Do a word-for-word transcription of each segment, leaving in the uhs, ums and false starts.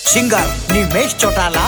Singer Nimesh Chautala.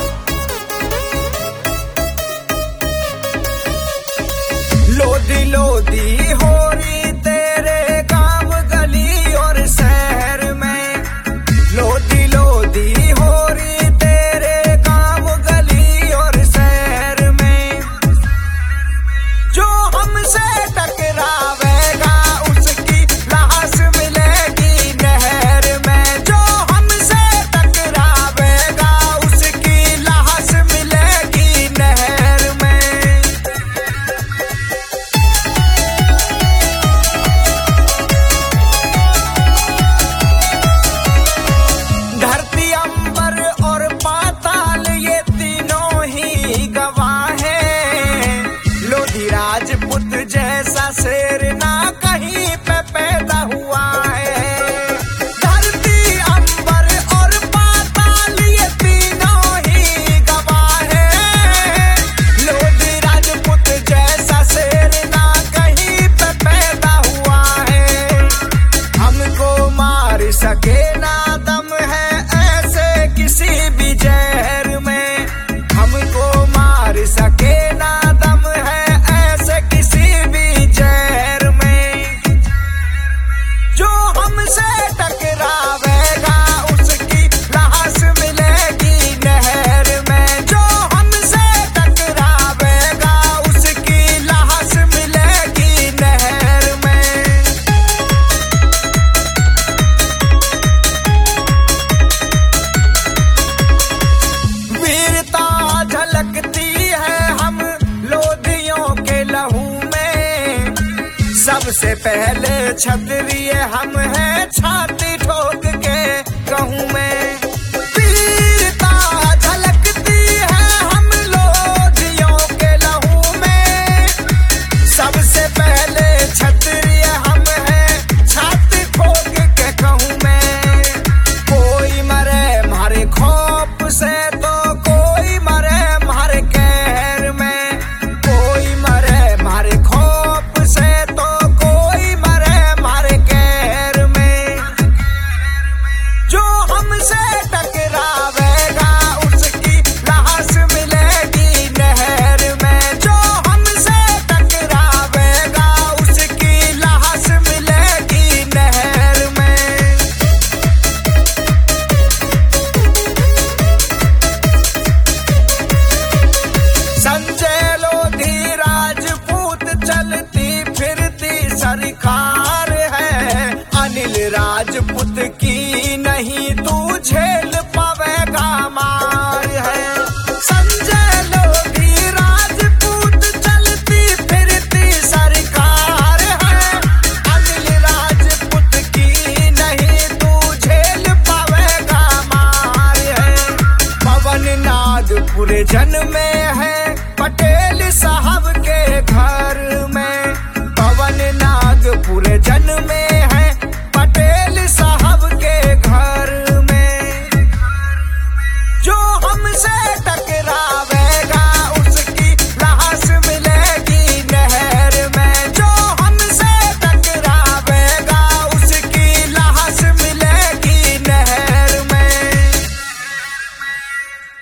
लोधी लोधी हो रही तेरे गांव गली और शहर में, लोधी लोधी हो रही तेरे गांव गली और शहर में। जो हमसे टकरावेगा उसकी लाश मिलेगी नहर में, जो हमसे टकरावेगा उसकी लाश मिलेगी नहर में। धरती अंबर और पाताल ये तीनों ही गवाह हैं, लोधी राजपूत जैसा शेर ना कहीं पे पैदा हुआ है। धरती अंबर और पाताल ये तीनों ही गवाह हैं, लोधी राजपूत जैसा शेर ना कहीं पे पैदा हुआ है। हमको मार सके ना दम है ऐसे किसी भी जहर में, हमको मार सके ना दम है ऐसे किसी भी जहर में। जो हमसे टकरावेगा उसकी लाश मिलेगी नहर में, जो हमसे टकरावेगा उसकी लाश मिलेगी नहर में। वीरता झलकती है हम लोधियों के लहू में, सबसे पहले क्षत्रिय हम हैं छाती ठोक के कहूँ में। वीरता झलकती है हम लोधियों के लहू में, सबसे पहले क्षत्रिय हम हैं छाती ठोक के कहूँ में। कोई मरे मारे खौफ से तो कोई मरे मारे कहर में, कोई मरे मारे खौफ से तो कोई मरे मारे कहर में। जो हमसे टकरावेगा